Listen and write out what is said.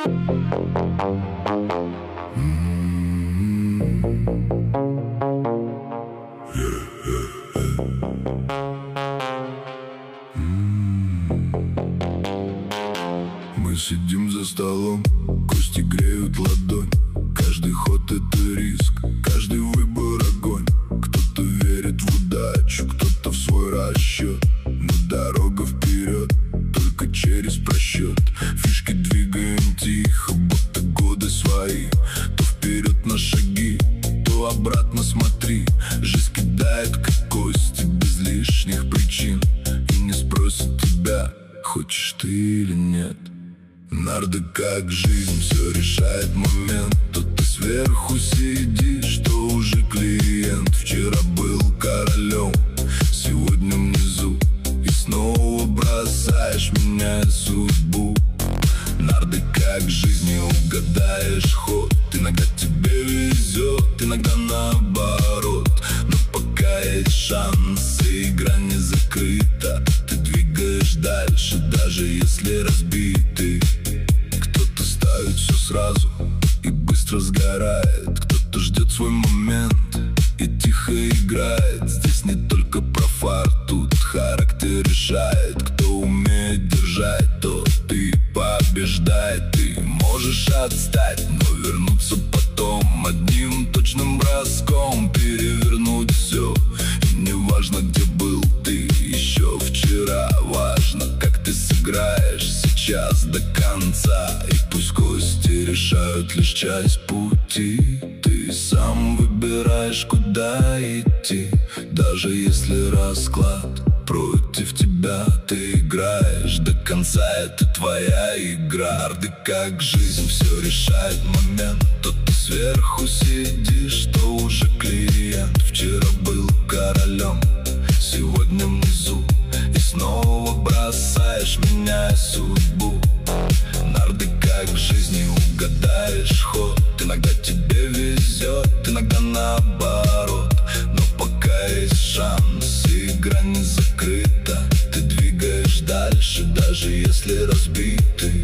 Мы сидим за столом, кости греют ладонь. Каждый ход — это риск, каждый выбор — огонь. Кто-то верит в удачу, кто-то в свой расчет, но дорога вперед только через просчет. Фишки двигаем тихо, будто годы свои. То вперед на шаги, то обратно смотри. Жизнь кидает как кости без лишних причин и не спросит тебя, хочешь ты или нет. Нарды как жизнь, все решает момент. То ты сверху сидишь, то уже клиент. Вчера был королем, сегодня внизу, и снова бросаешь, меняя судьбу. Нарды как жизнь, не угадаешь ход. Иногда тебе везет, иногда наоборот. Но пока есть шанс, и игра не закрыта, ты двигаешь дальше, даже если разбитый. Кто-то ставит все сразу и быстро сгорает. Кто-то ждет свой момент и тихо играет. Здесь не только про фарт, тут характер решает. Кто умеет держать, тот и побеждает. Ты можешь отстать, но вернуться потом. Одним точным броском перевернуть все. И не важно, где был ты еще вчера, важно, как ты сыграешь сейчас до конца. И пусть кости решают лишь часть пути, ты сам выбираешь, куда идти. Даже если расклад против тебя, ты играешь до конца, это твоя игра. Нарды как жизнь, все решает момент. То ты сверху сидишь, то уже клиент. Вчера был королем, сегодня внизу, и снова бросаешь, меняя судьбу. Нарды как жизнь, не угадаешь ход. Иногда тебе везет, иногда наоборот. Но пока есть шанс, и игра не закрыта, ты двигаешь дальше, даже если разбитый.